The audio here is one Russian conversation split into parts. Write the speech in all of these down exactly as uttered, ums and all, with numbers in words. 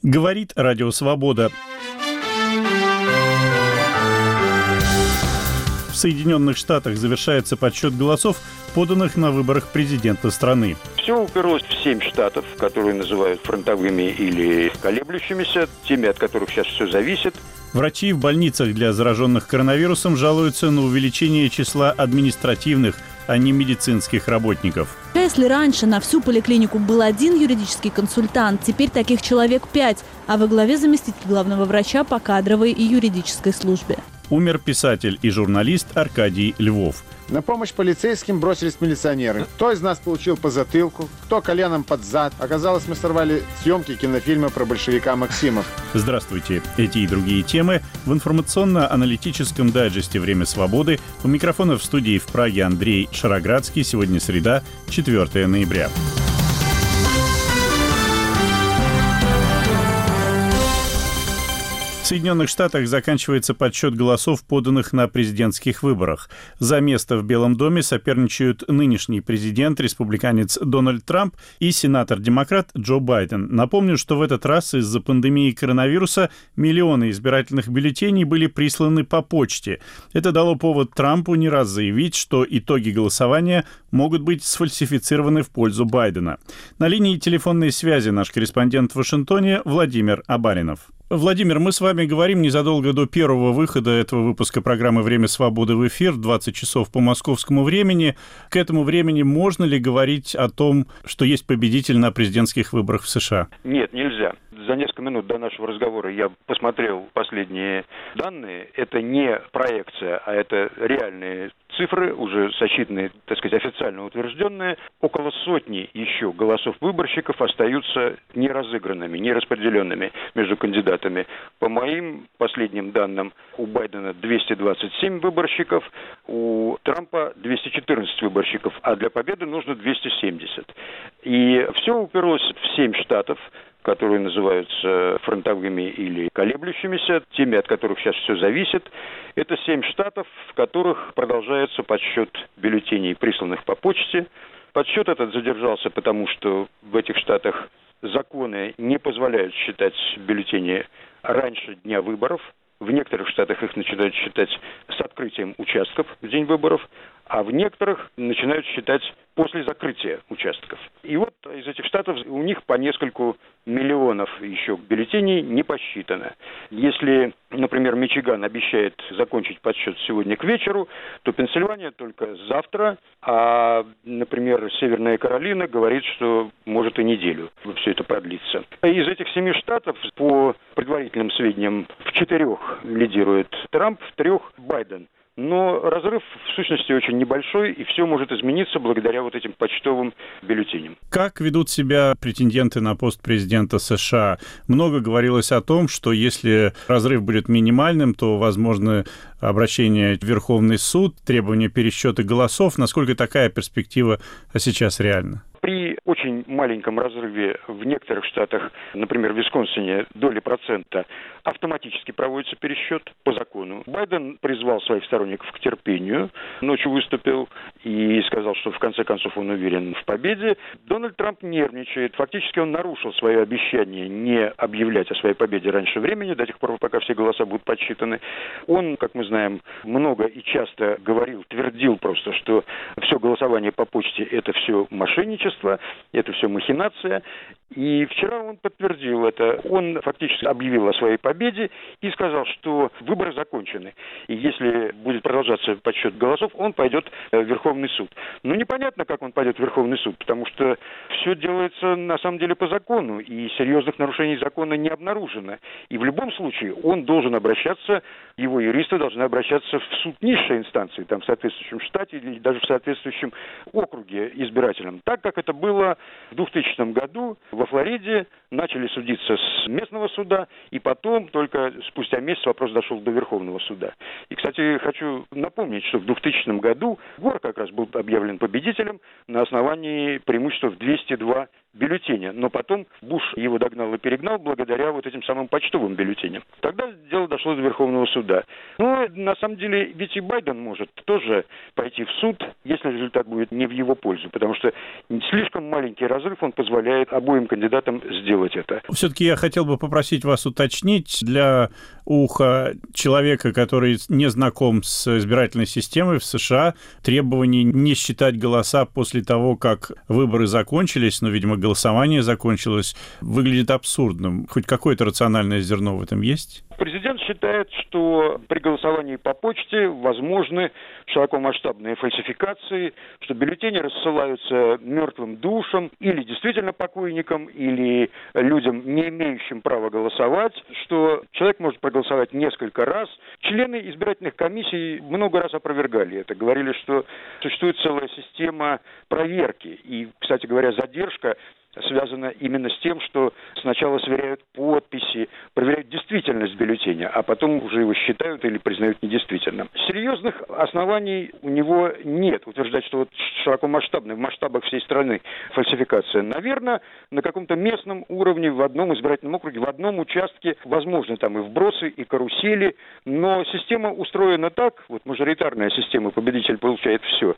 Говорит Радио Свобода. В Соединенных Штатах завершается подсчет голосов, поданных на выборах президента страны. Все уперлось в семь штатов, которые называют фронтовыми или колеблющимися, теми, от которых сейчас все зависит. Врачи в больницах для зараженных коронавирусом жалуются на увеличение числа административных, а не медицинских работников. Если раньше на всю поликлинику был один юридический консультант, теперь таких человек пять, а во главе заместитель главного врача по кадровой и юридической службе. Умер писатель и журналист Аркадий Львов. На помощь полицейским бросились милиционеры. Кто из нас получил по затылку, кто коленом под зад. Оказалось, мы сорвали съемки кинофильма про большевика Максимов. Здравствуйте. Эти и другие темы в информационно-аналитическом дайджесте «Время свободы». У микрофона в студии в Праге Андрей Шароградский. Сегодня среда, четвёртое ноября. В Соединенных Штатах заканчивается подсчет голосов, поданных на президентских выборах. За место в Белом доме соперничают нынешний президент, республиканец Дональд Трамп, и сенатор-демократ Джо Байден. Напомню, что в этот раз из-за пандемии коронавируса миллионы избирательных бюллетеней были присланы по почте. Это дало повод Трампу не раз заявить, что итоги голосования могут быть сфальсифицированы в пользу Байдена. На линии телефонной связи наш корреспондент в Вашингтоне Владимир Абаринов. Владимир, мы с вами говорим незадолго до первого выхода этого выпуска программы «Время свободы» в эфир, двадцать часов по московскому времени. К этому времени можно ли говорить о том, что есть победитель на президентских выборах в США? Нет, нельзя. За несколько минут до нашего разговора я посмотрел последние данные. Это не проекция, а это реальные цифры, уже сосчитанные, так сказать, официально утвержденные. Около сотни еще голосов выборщиков остаются неразыгранными, нераспределенными между кандидатами. По моим последним данным, у Байдена двести двадцать семь выборщиков, у Трампа двести четырнадцать выборщиков, а для победы нужно двести семьдесят. И все уперлось в семь штатов, которые называются фронтовыми или колеблющимися, теми, от которых сейчас все зависит. Это семь штатов, в которых продолжается подсчет бюллетеней, присланных по почте. Подсчет этот задержался, потому что в этих штатах законы не позволяют считать бюллетени раньше дня выборов. В некоторых штатах их начинают считать с открытием участков в день выборов, а в некоторых начинают считать после закрытия участков. И вот из этих штатов у них по нескольку миллионов еще бюллетеней не посчитано. Если, например, Мичиган обещает закончить подсчет сегодня к вечеру, то Пенсильвания только завтра, а, например, Северная Каролина говорит, что может и неделю все это продлится. Из этих семи штатов, по предварительным сведениям, в четырех лидирует Трамп, в трех Байден. Но разрыв, в сущности, очень небольшой, и все может измениться благодаря вот этим почтовым бюллетеням. Как ведут себя претенденты на пост президента США? Много говорилось о том, что если разрыв будет минимальным, то возможно обращение в Верховный суд, требование пересчета голосов. Насколько такая перспектива сейчас реальна? При очень маленьком разрыве в некоторых штатах, например, в Висконсине, доли процента, автоматически проводится пересчет по закону. Байден призвал своих сторонников к терпению, ночью выступил и сказал, что в конце концов он уверен в победе. Дональд Трамп нервничает. Фактически он нарушил свое обещание не объявлять о своей победе раньше времени, до тех пор, пока все голоса будут подсчитаны. Он, как мы знаем, много и часто говорил, твердил просто, что все голосование по почте – это все мошенничество, это все махинация. И вчера он подтвердил это. Он фактически объявил о своей победе и сказал, что выборы закончены. И если будет продолжаться подсчет голосов, он пойдет в Верховный суд. Но непонятно, как он пойдет в Верховный суд, потому что все делается на самом деле по закону, и серьезных нарушений закона не обнаружено. И в любом случае он должен обращаться, его юристы должны обращаться в суд низшей инстанции, там в соответствующем штате или даже в соответствующем округе избирательном. Так как это было в двухтысячном году, во Флориде начали судиться с местного суда, и потом, только спустя месяц, вопрос дошел до Верховного суда. И, кстати, хочу напомнить, что в двухтысячном году Гор как раз был объявлен победителем на основании преимущества в двести два бюллетеня, но потом Буш его догнал и перегнал благодаря вот этим самым почтовым бюллетеням. Тогда дело дошло до Верховного суда. Но на самом деле ведь и Байден может тоже пойти в суд, если результат будет не в его пользу, потому что слишком маленький разрыв, он позволяет обоим кандидатам сделать это. Все-таки я хотел бы попросить вас уточнить для уха человека, который не знаком с избирательной системой в США, требование не считать голоса после того, как выборы закончились, но, видимо, голосование закончилось, выглядит абсурдным. Хоть какое-то рациональное зерно в этом есть? Президент считает, что при голосовании по почте возможны широкомасштабные фальсификации, что бюллетени рассылаются мертвым душам или действительно покойникам, или людям, не имеющим права голосовать, что человек может проголосовать несколько раз. Члены избирательных комиссий много раз опровергали это, говорили, что существует целая система проверки. И, кстати говоря, задержка связано именно с тем, что сначала сверяют подписи, проверяют действительность бюллетеня, а потом уже его считают или признают недействительным. Серьезных оснований у него нет утверждать, что вот широкомасштабная, в масштабах всей страны фальсификация. Наверное, на каком-то местном уровне, в одном избирательном округе, в одном участке, возможно, там и вбросы, и карусели, но система устроена так, вот мажоритарная система, победитель получает все,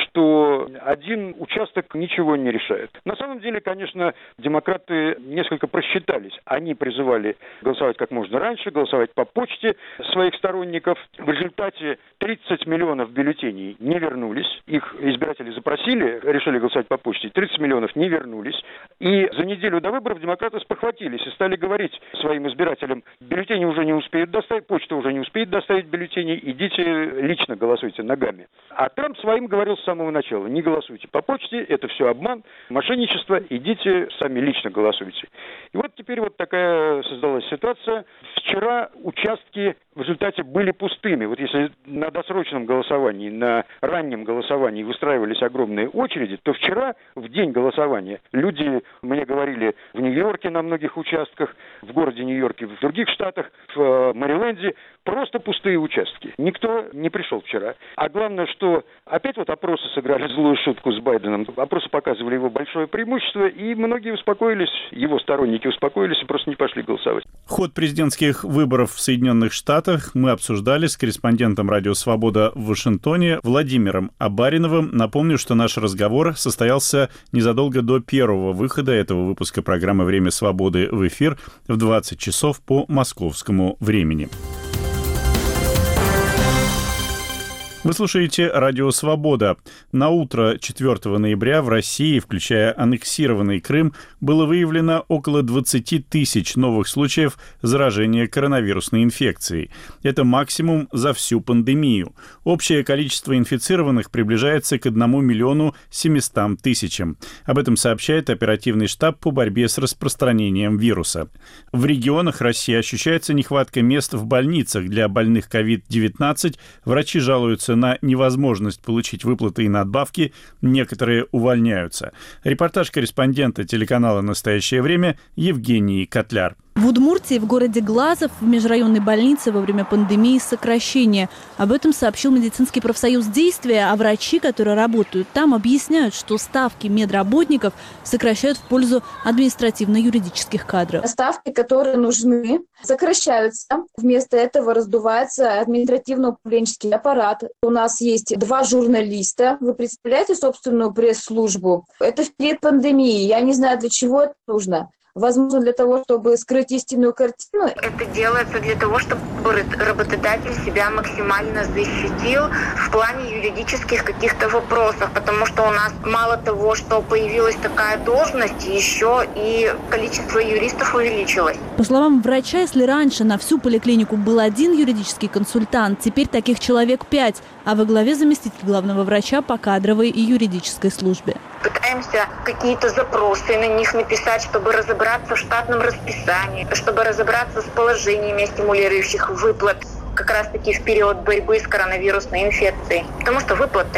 что один участок ничего не решает. На самом деле, конечно, Конечно, демократы несколько просчитались. Они призывали голосовать как можно раньше, голосовать по почте своих сторонников. В результате тридцать миллионов бюллетеней не вернулись. Их избиратели запросили, решили голосовать по почте. тридцать миллионов не вернулись. И за неделю до выборов демократы спохватились и стали говорить своим избирателям: бюллетени уже не успеют доставить, почта уже не успеет доставить бюллетени, идите лично голосуйте ногами. А Трамп своим говорил с самого начала: не голосуйте по почте, это все обман, мошенничество, идите сами лично голосуйте. И вот теперь вот такая создалась ситуация. Вчера участки в результате были пустыми. Вот если на досрочном голосовании, на раннем голосовании выстраивались огромные очереди, то вчера, в день голосования, люди, мне говорили, в Нью-Йорке на многих участках, в городе Нью-Йорке, в других штатах, в Мэриленде, просто пустые участки. Никто не пришел вчера. А главное, что опять вот опросы сыграли злую шутку с Байденом. Опросы показывали его большое преимущество, и многие успокоились, его сторонники успокоились и просто не пошли голосовать. Ход президентских выборов в Соединенных Штатах мы обсуждали с корреспондентом «Радио Свобода» в Вашингтоне Владимиром Абариновым. Напомню, что наш разговор состоялся незадолго до первого выхода этого выпуска программы «Время свободы» в эфир в двадцать часов по московскому времени. Вы слушаете «Радио Свобода». На утро четвёртого ноября в России, включая аннексированный Крым, было выявлено около двадцати тысяч новых случаев заражения коронавирусной инфекцией. Это максимум за всю пандемию. Общее количество инфицированных приближается к одному миллиону семистам тысячам. Об этом сообщает оперативный штаб по борьбе с распространением вируса. В регионах России ощущается нехватка мест в больницах для больных ковид девятнадцать. Врачи жалуются на невозможность получить выплаты и надбавки, некоторые увольняются. Репортаж корреспондента телеканала «Настоящее время» Евгений Котляр. В Удмуртии, в городе Глазов, в межрайонной больнице во время пандемии сокращение. Об этом сообщил медицинский профсоюз «Действия», а врачи, которые работают там, объясняют, что ставки медработников сокращают в пользу административно-юридических кадров. Ставки, которые нужны, сокращаются. Вместо этого раздувается административно-управленческий аппарат. У нас есть два журналиста. Вы представляете собственную пресс-службу? Это в период пандемии. Я не знаю, для чего это нужно. Возможно, для того, чтобы скрыть истинную картину. Это делается для того, чтобы работодатель себя максимально защитил в плане юридических каких-то вопросов, потому что у нас мало того, что появилась такая должность, еще и количество юристов увеличилось. По словам врача, если раньше на всю поликлинику был один юридический консультант, теперь таких человек пять, а во главе заместитель главного врача по кадровой и юридической службе. Пытаемся какие-то запросы на них написать, чтобы разобраться в штатном расписании, чтобы разобраться с положениями стимулирующих выплат как раз-таки в период борьбы с коронавирусной инфекцией. Потому что выплат-то нет.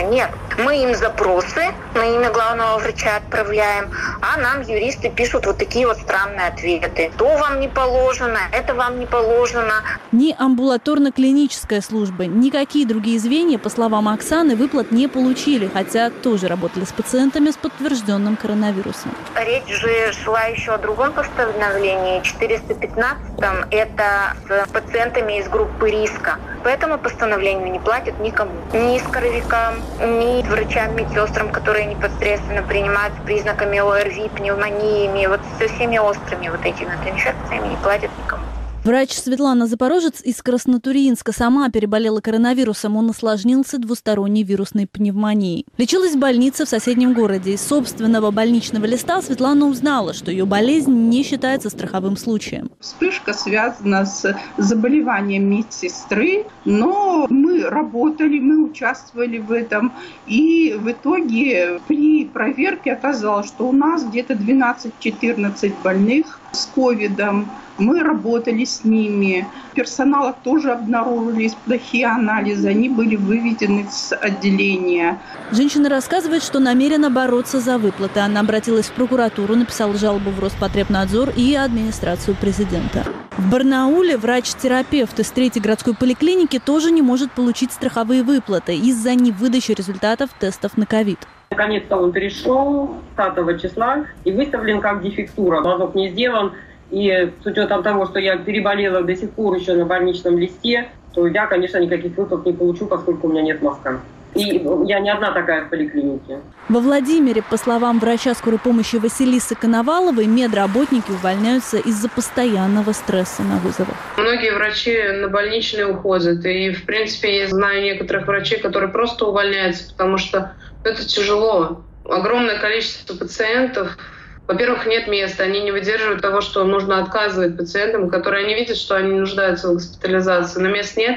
Мы им запросы на имя главного врача отправляем, а нам юристы пишут вот такие вот странные ответы. То вам не положено, это вам не положено. Ни амбулаторно-клиническая служба, никакие другие звенья, по словам Оксаны, выплат не получили, хотя тоже работали с пациентами с подтвержденным коронавирусом. Речь же шла еще о другом постановлении, четыреста пятнадцатом, это с пациентами из группы риска. По этому постановлению не платят никому. Ни скоровикам, ни врачам, медсестрам, которые непосредственно принимают с признаками ОРВИ, пневмониями, вот со всеми острыми вот этими вот инфекциями не платят никому. Врач Светлана Запорожец из Краснотурьинска сама переболела коронавирусом. Он осложнился двусторонней вирусной пневмонией. Лечилась в больнице в соседнем городе. Из собственного больничного листа Светлана узнала, что ее болезнь не считается страховым случаем. Вспышка связана с заболеванием медсестры, но мы работали, мы участвовали в этом. И в итоге при проверке оказалось, что у нас где-то двенадцать-четырнадцать больных с ковидом. Мы работали с ними. Персонала тоже обнаружились плохие анализы. Они были выведены с отделения. Женщина рассказывает, что намерена бороться за выплаты. Она обратилась в прокуратуру, написала жалобу в Роспотребнадзор и администрацию президента. В Барнауле врач-терапевт из третьей городской поликлиники тоже не может получить страховые выплаты из-за невыдачи результатов тестов на ковид. Наконец-то он пришел пятого числа и выставлен как дефектура. Мазок не сделан. И с учетом того, что я переболела до сих пор еще на больничном листе, то я, конечно, никаких выплат не получу, поскольку у меня нет мазка. И я не одна такая в поликлинике. Во Владимире, по словам врача скорой помощи Василисы Коноваловой, медработники увольняются из-за постоянного стресса на вызовах. Многие врачи на больничные уходят. И, в принципе, я знаю некоторых врачей, которые просто увольняются, потому что это тяжело. Огромное количество пациентов. Во-первых, нет места, они не выдерживают того, что нужно отказывать пациентам, которые они видят, что они нуждаются в госпитализации, но мест нет,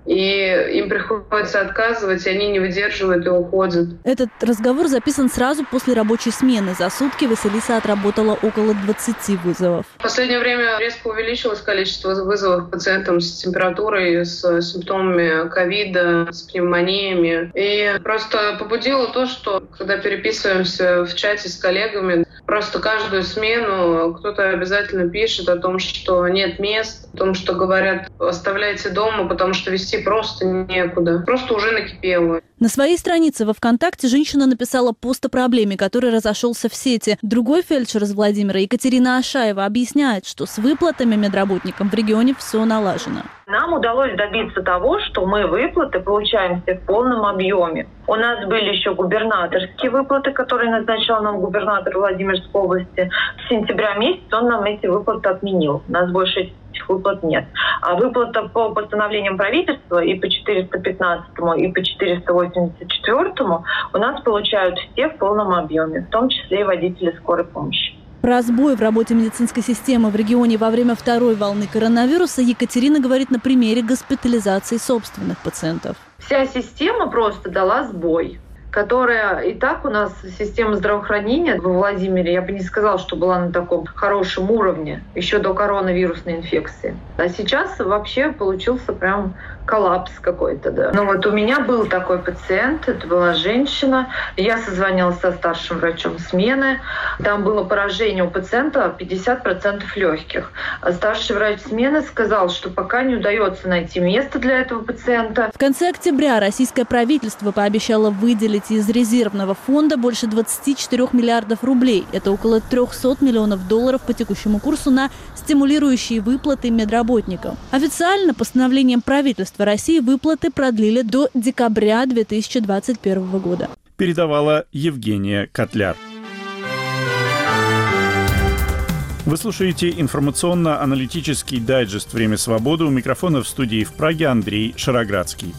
и им приходится отказывать, и они не выдерживают и уходят. Этот разговор записан сразу после рабочей смены. За сутки Василиса отработала около двадцати вызовов. В последнее время резко увеличилось количество вызовов пациентам с температурой, с симптомами ковида, с пневмониями. И просто побудило то, что когда переписываемся в чате с коллегами, просто каждую смену кто-то обязательно пишет о том, что нет мест, о том, что говорят, оставляйте дома, потому что вести просто некуда. Просто уже накипело. На своей странице во ВКонтакте женщина написала пост о проблеме, который разошелся в сети. Другой фельдшер из Владимира, Екатерина Ашаева, объясняет, что с выплатами медработникам в регионе все налажено. Нам удалось добиться того, что мы выплаты получаем все в полном объеме. У нас были еще губернаторские выплаты, которые назначал нам губернатор Владимирской области. С сентября месяца он нам эти выплаты отменил. У нас больше этих выплат нет. А выплата по постановлениям правительства и по четыреста пятнадцатому, и по четыреста восемьдесят четвёртому у нас получают все в полном объеме, в том числе и водители скорой помощи. Про сбой в работе медицинской системы в регионе во время второй волны коронавируса Екатерина говорит на примере госпитализации собственных пациентов. Вся система просто дала сбой, которая и так у нас система здравоохранения во Владимире, я бы не сказала, что была на таком хорошем уровне еще до коронавирусной инфекции. А сейчас вообще получился прям коллапс какой-то, да. Ну вот у меня был такой пациент, это была женщина, я созвонилась со старшим врачом смены, там было поражение у пациента пятьдесят процентов легких. А старший врач смены сказал, что пока не удается найти место для этого пациента. В конце октября российское правительство пообещало выделить из резервного фонда больше двадцати четырёх миллиардов рублей. Это около трехсот миллионов долларов по текущему курсу на стимулирующие выплаты медработникам. Официально постановлением правительства России выплаты продлили до декабря две тысячи двадцать первого года. Передавала Евгения Котляр. Вы слушаете информационно-аналитический дайджест «Время свободы». У микрофона в студии в Праге Андрей Шароградский.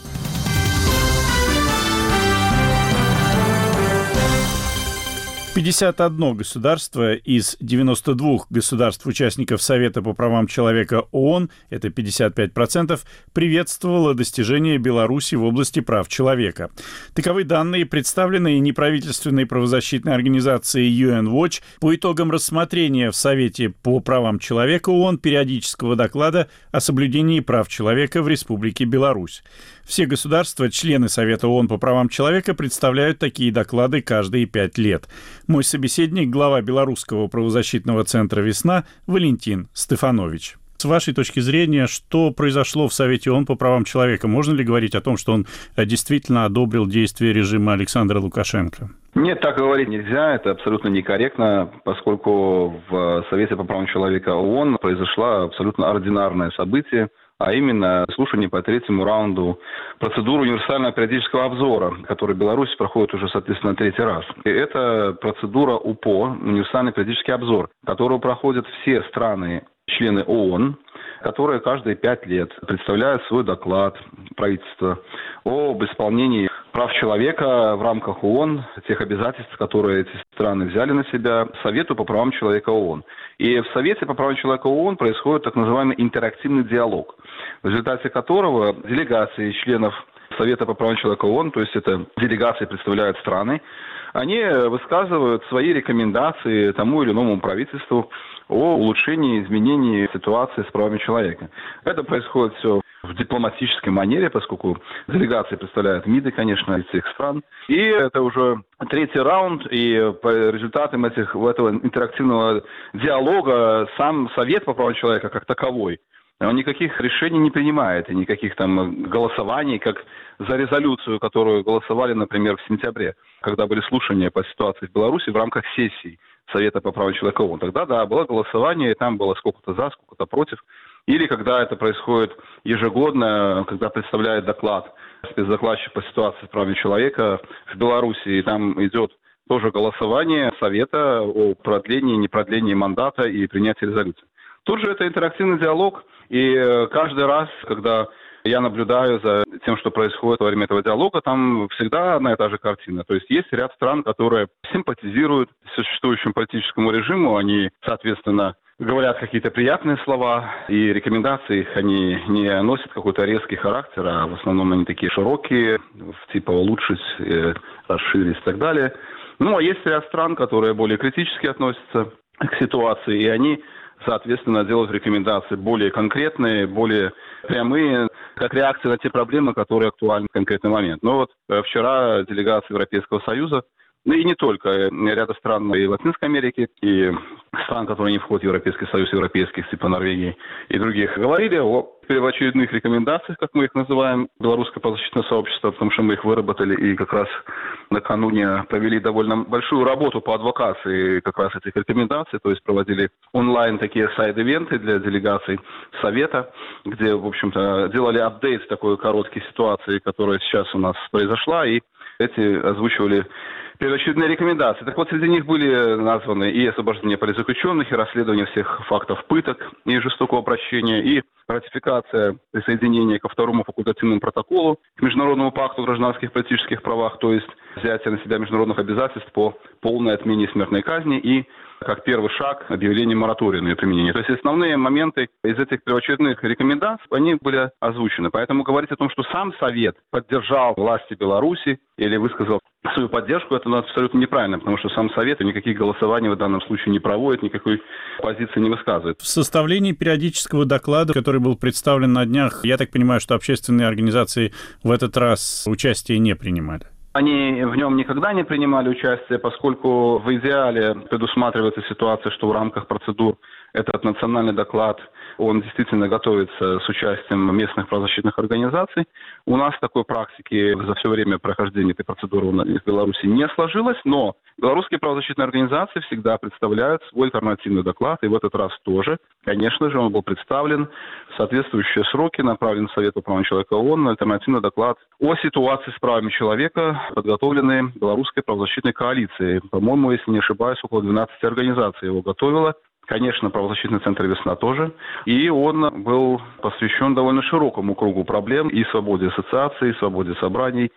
пятьдесят одно государство из девяноста двух государств-участников Совета по правам человека ООН, это пятьдесят пять процентов, приветствовало достижения Беларуси в области прав человека. Таковы данные, представленные неправительственной правозащитной организацией ю эн Watch по итогам рассмотрения в Совете по правам человека ООН периодического доклада о соблюдении прав человека в Республике Беларусь. Все государства, члены Совета ООН по правам человека, представляют такие доклады каждые пять лет. Мой собеседник, глава Белорусского правозащитного центра «Весна» Валентин Стефанович. С вашей точки зрения, что произошло в Совете ООН по правам человека? Можно ли говорить о том, что он действительно одобрил действия режима Александра Лукашенко? Нет, так говорить нельзя, это абсолютно некорректно, поскольку в Совете по правам человека ООН произошло абсолютно ординарное событие, а именно слушание по третьему раунду процедуры универсального периодического обзора, который Беларусь проходит уже, соответственно, третий раз. И это процедура УПО, универсальный периодический обзор, которую проходят все страны, члены ООН, которые каждые пять лет представляют свой доклад правительства об исполнении прав человека в рамках ООН, тех обязательств, которые эти страны взяли на себя, Совету по правам человека ООН. И в Совете по правам человека ООН происходит так называемый интерактивный диалог, в результате которого делегации членов Совета по правам человека ООН, то есть это делегации представляют страны, они высказывают свои рекомендации тому или иному правительству о улучшении, изменении ситуации с правами человека. Это происходит все в дипломатической манере, поскольку делегации представляют МИДы, конечно, из всех стран. И это уже третий раунд, и по результатам этих, этого интерактивного диалога сам Совет по правам человека как таковой, он никаких решений не принимает, и никаких там голосований, как за резолюцию, которую голосовали, например, в сентябре, когда были слушания по ситуации в Беларуси в рамках сессий Совета по правам человека ООН. Тогда, да, было голосование, и там было сколько-то за, сколько-то против. Или когда это происходит ежегодно, когда представляет доклад спецдокладчик по ситуации с правами человека в Беларуси, и там идет тоже голосование Совета о продлении, непродлении мандата и принятии резолюции. Тут же это интерактивный диалог, и каждый раз, когда я наблюдаю за тем, что происходит во время этого диалога, там всегда одна и та же картина. То есть есть ряд стран, которые симпатизируют существующему политическому режиму, они, соответственно, говорят какие-то приятные слова, и рекомендации их они не носят какой-то резкий характер, а в основном они такие широкие, типа улучшить, расширить и так далее. Ну, а есть ряд стран, которые более критически относятся к ситуации, и они, соответственно, делают рекомендации более конкретные, более прямые, как реакция на те проблемы, которые актуальны в конкретный момент. Но вот вчера делегация Европейского Союза, ну и не только, ряда стран и Латинской Америки, и стран, которые не входят в Европейский Союз, европейских, типа Норвегии и других, говорили о первоочередных рекомендациях, как мы их называем, Белорусское правозащитное сообщество, потому что мы их выработали и как раз накануне провели довольно большую работу по адвокации как раз этих рекомендаций, то есть проводили онлайн такие сайд-ивенты для делегаций Совета, где, в общем-то, делали апдейт такой короткой ситуации, которая сейчас у нас произошла, и эти озвучивали первоочередные рекомендации. Так вот, среди них были названы и освобождение политзаключенных, и расследование всех фактов пыток и жестокого обращения, и ратификация присоединения ко второму факультативному протоколу к Международному пакту о гражданских и политических правах, то есть взятие на себя международных обязательств по полной отмене смертной казни и, как первый шаг, объявление моратория на ее применение. То есть основные моменты из этих первоочередных рекомендаций, они были озвучены. Поэтому говорить о том, что сам Совет поддержал власти Беларуси или высказал свою поддержку, это абсолютно неправильно, потому что сам Совет никаких голосований в данном случае не проводит, никакой позиции не высказывает. В составлении периодического доклада, который был представлен на днях, я так понимаю, что общественные организации в этот раз участие не принимали. Они в нем никогда не принимали участие, поскольку в идеале предусматривается ситуация, что в рамках процедур этот национальный доклад, он действительно готовится с участием местных правозащитных организаций. У нас такой практики за все время прохождения этой процедуры в Беларуси не сложилось, но белорусские правозащитные организации всегда представляют свой альтернативный доклад, и в этот раз тоже. Конечно же, он был представлен в соответствующие сроки, направлен в Совет по правам человека ООН на альтернативный доклад о ситуации с правами человека, подготовленный белорусской правозащитной коалицией. По-моему, если не ошибаюсь, около двенадцати организаций его готовило. Конечно, правозащитный центр «Весна» тоже. И он был посвящен довольно широкому кругу проблем и свободе ассоциаций, и свободе собраний,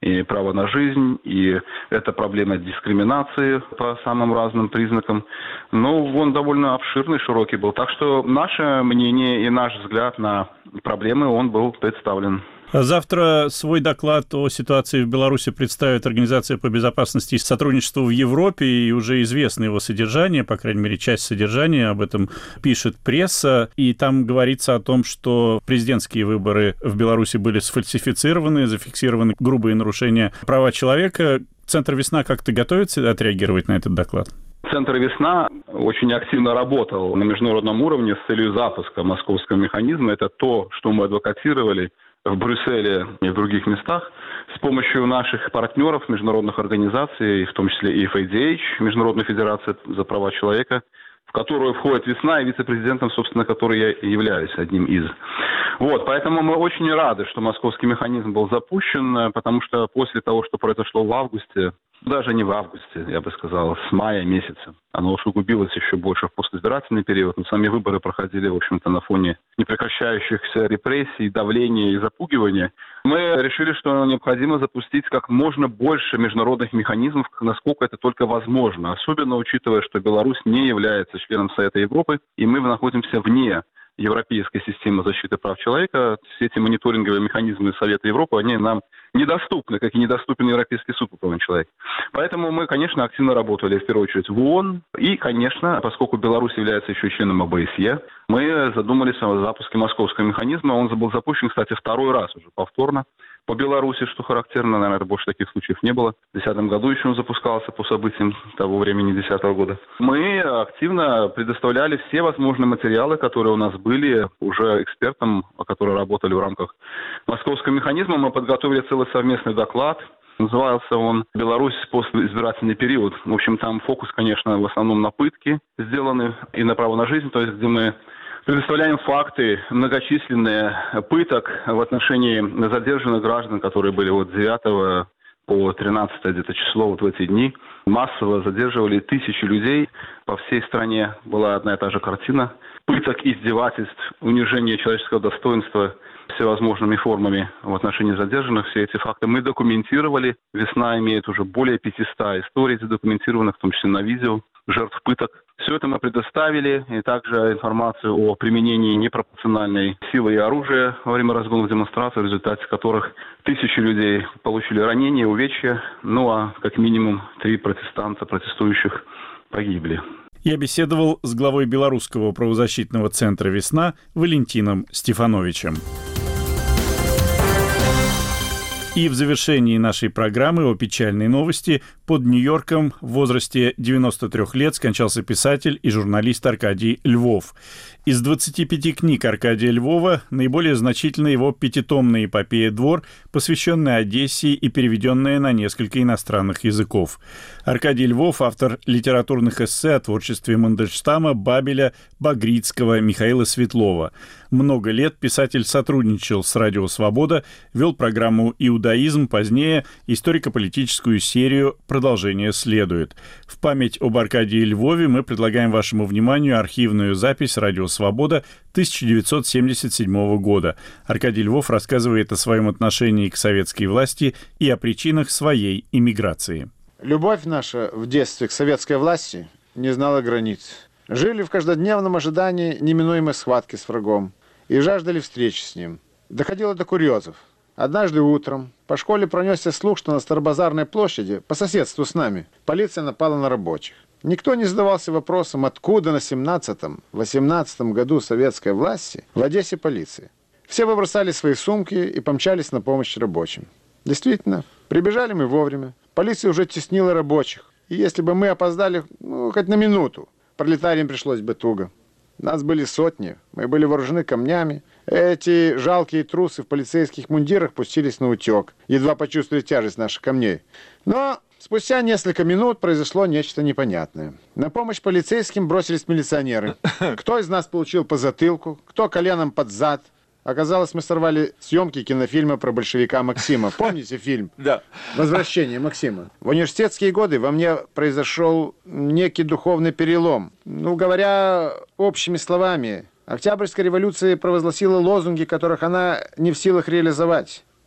и право на жизнь, и это проблема дискриминации по самым разным признакам. Но он довольно обширный, широкий был. Так что наше мнение и наш взгляд на проблемы, он был представлен. Завтра свой доклад о ситуации в Беларуси представит Организация по безопасности и сотрудничеству в Европе, и уже известно его содержание, по крайней мере, часть содержания, об этом пишет пресса, и там говорится о том, что президентские выборы в Беларуси были сфальсифицированы, зафиксированы грубые нарушения права человека. Центр «Весна» как-то готовится отреагировать на этот доклад? Центр «Весна» очень активно работал на международном уровне с целью запуска московского механизма. Это то, что мы адвокатировали в Брюсселе и в других местах с помощью наших партнеров, международных организаций, в том числе и эф эй ди эйч, Международная федерация за права человека, в которую входит «Весна», и вице-президентом, собственно, который я являюсь одним из. Вот, поэтому мы очень рады, что московский механизм был запущен, потому что после того, что произошло в августе, даже не в августе, я бы сказал, с мая месяца, оно усугубилось еще больше в постизбирательный период, но сами выборы проходили, в общем-то, на фоне непрекращающихся репрессий, давления и запугивания. Мы решили, что необходимо запустить как можно больше международных механизмов, насколько это только возможно, особенно учитывая, что Беларусь не является членом Совета Европы, и мы находимся вне Европейской системы защиты прав человека. Все эти мониторинговые механизмы Совета Европы, они нам недоступны, как и недоступен Европейский суд по правам человека. Поэтому мы, конечно, активно работали, в первую очередь, в ООН. И, конечно, поскольку Беларусь является еще членом о бэ эс е, мы задумались о запуске московского механизма. Он был запущен, кстати, второй раз уже повторно по Беларуси, что характерно. Наверное, больше таких случаев не было. В две тысячи десятом году еще он запускался по событиям того времени, две тысячи десятого года. Мы активно предоставляли все возможные материалы, которые у нас были уже экспертам, которые работали в рамках московского механизма. Мы подготовили целый совместный доклад. Назывался он «Беларусь. Постизбирательный период». В общем, там фокус, конечно, в основном на пытки сделаны и на право на жизнь, то есть где мы предоставляем факты многочисленные пыток в отношении задержанных граждан, которые были вот с девятого по тринадцатое где-то число вот в эти дни. Массово задерживали тысячи людей по всей стране. Была одна и та же картина. Пыток, издевательств, унижения человеческого достоинства всевозможными формами в отношении задержанных. Все эти факты мы документировали. «Весна» имеет уже более пятисот историй задокументированных, в том числе на видео, жертв пыток. Все это мы предоставили, и также информацию о применении непропорциональной силы и оружия во время разгонов демонстраций, в результате которых тысячи людей получили ранения, увечья, ну а как минимум три протестанта, протестующих, погибли. Я беседовал с главой Белорусского правозащитного центра «Весна» Валентином Стефановичем. И в завершении нашей программы о печальной новости под Нью-Йорком в возрасте девяноста трёх лет скончался писатель и журналист Аркадий Львов. Из двадцати пяти книг Аркадия Львова наиболее значительна его пятитомная эпопея «Двор», посвященная Одессе и переведенная на несколько иностранных языков. Аркадий Львов – автор литературных эссе о творчестве Мандельштама, Бабеля, Багрицкого, Михаила Светлова. Много лет писатель сотрудничал с «Радио Свобода», вел программу «Иудаизм», позднее историко-политическую серию «Продолжение следует». В память об Аркадии Львове мы предлагаем вашему вниманию архивную запись «Радио Свобода» тысяча девятьсот семьдесят седьмого года. Аркадий Львов рассказывает о своем отношении к советской власти и о причинах своей эмиграции. Любовь наша в детстве к советской власти не знала границ. Жили в каждодневном ожидании неминуемой схватки с врагом и жаждали встречи с ним. Доходило до курьезов. Однажды утром по школе пронесся слух, что на Старобазарной площади, по соседству с нами, полиция напала на рабочих. Никто не задавался вопросом, откуда на семнадцатом-восемнадцатом году советской власти в Одессе полиция. Все выбросали свои сумки и помчались на помощь рабочим. Действительно, прибежали мы вовремя. Полиция уже теснила рабочих. И если бы мы опоздали, ну, хоть на минуту, пролетариям пришлось бы туго. Нас были сотни, мы были вооружены камнями. Эти жалкие трусы в полицейских мундирах пустились на утек, едва почувствовали тяжесть наших камней. Но спустя несколько минут произошло нечто непонятное. На помощь полицейским бросились милиционеры. Кто из нас получил по затылку, кто коленом под зад. Оказалось, мы сорвали съемки кинофильма про большевика Максима. Помните фильм? Да. «Возвращение Максима». В университетские годы во мне произошел некий духовный перелом. Ну, говоря общими словами, Октябрьская революция провозгласила лозунги, которых она не в силах реализовать.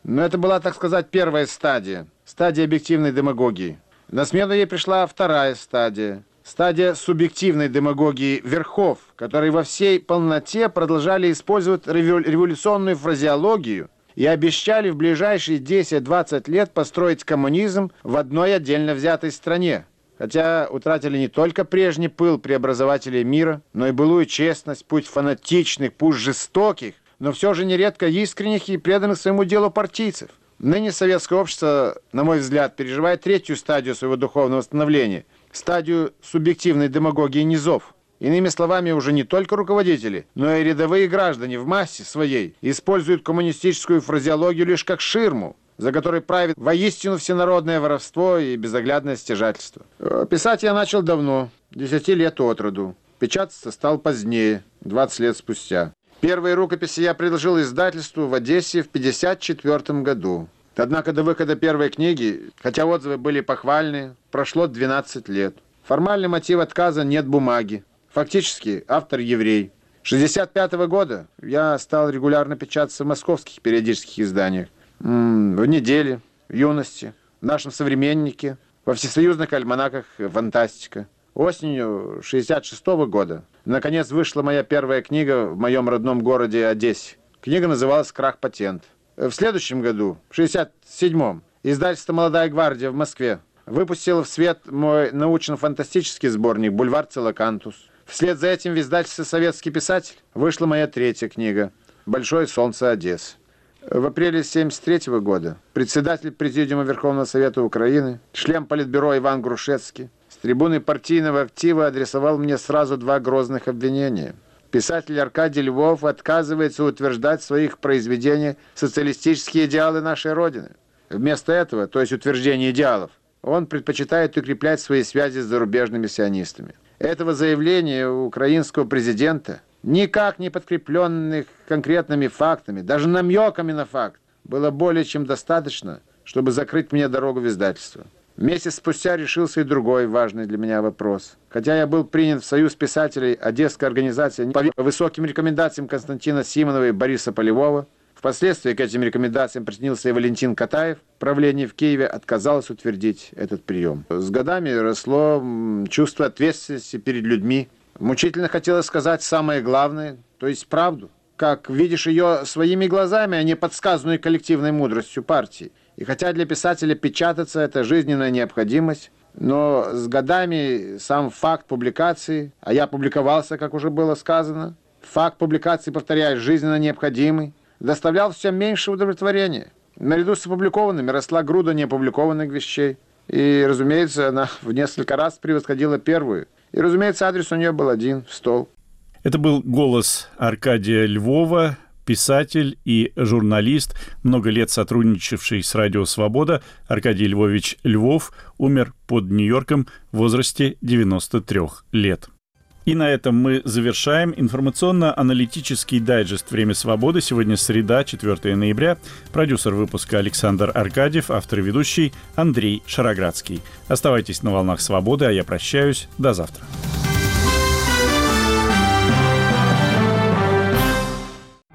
Но это была, так сказать, первая стадия. Стадия объективной демагогии. На смену ей пришла вторая стадия. Стадия субъективной демагогии верхов, которые во всей полноте продолжали использовать революционную фразеологию и обещали в ближайшие десять-двадцать лет построить коммунизм в одной отдельно взятой стране. Хотя утратили не только прежний пыл преобразователей мира, но и былую честность, путь фанатичных, пусть жестоких, но все же нередко искренних и преданных своему делу партийцев. Ныне советское общество, на мой взгляд, переживает третью стадию своего духовного становления – стадию субъективной демагогии низов. Иными словами, уже не только руководители, но и рядовые граждане в массе своей используют коммунистическую фразеологию лишь как ширму, за которой правит воистину всенародное воровство и безоглядное стяжательство. Писать я начал давно, десяти лет от роду. Печататься стал позднее, двадцать лет спустя. Первые рукописи я предложил издательству в Одессе в пятьдесят четвёртом году. Однако до выхода первой книги, хотя отзывы были похвальные, прошло двенадцать лет. Формальный мотив отказа – нет бумаги. Фактически автор еврей. С шестьдесят пятого года я стал регулярно печататься в московских периодических изданиях. М-м, в «Неделе», в «Юности», в «Нашем современнике», во всесоюзных альманахах «Фантастика». Осенью шестьдесят шестого года наконец вышла моя первая книга в моем родном городе Одессе. Книга называлась «Крах патент». В следующем году, в шестьдесят седьмом, издательство «Молодая гвардия» в Москве выпустило в свет мой научно-фантастический сборник «Бульвар Целокантус». Вслед за этим в издательстве «Советский писатель» вышла моя третья книга «Большое солнце Одессы». В апреле семьдесят третьего года председатель Президиума Верховного Совета Украины, член Политбюро Иван Грушецкий, с трибуны партийного актива адресовал мне сразу два грозных обвинения. Писатель Аркадий Львов отказывается утверждать в своих произведениях социалистические идеалы нашей Родины. Вместо этого, то есть утверждения идеалов, он предпочитает укреплять свои связи с зарубежными сионистами. Этого заявления у украинского президента, никак не подкрепленных конкретными фактами, даже намеками на факт, было более чем достаточно, чтобы закрыть мне дорогу в издательство. Месяц спустя решился и другой важный для меня вопрос. Хотя я был принят в Союз писателей Одесской организации по высоким рекомендациям Константина Симонова и Бориса Полевого, впоследствии к этим рекомендациям присоединился и Валентин Катаев, правление в Киеве отказалось утвердить этот прием. С годами росло чувство ответственности перед людьми. Мучительно хотелось сказать самое главное, то есть правду. Как видишь ее своими глазами, а не подсказанную коллективной мудростью партии. И хотя для писателя печататься – это жизненная необходимость, но с годами сам факт публикации, а я публиковался, как уже было сказано, факт публикации, повторяю, жизненно необходимый, доставлял все меньше удовлетворения. Наряду с опубликованными росла груда неопубликованных вещей. И, разумеется, она в несколько раз превосходила первую. И, разумеется, адрес у нее был один – в стол. Это был голос Аркадия Львова, писатель и журналист, много лет сотрудничавший с «Радио Свобода». Аркадий Львович Львов умер под Нью-Йорком в возрасте девяноста трёх лет. И на этом мы завершаем информационно-аналитический дайджест «Время свободы». Сегодня среда, четвёртого ноября. Продюсер выпуска Александр Аркадьев, автор и ведущий Андрей Шароградский. Оставайтесь на волнах свободы, а я прощаюсь. До завтра.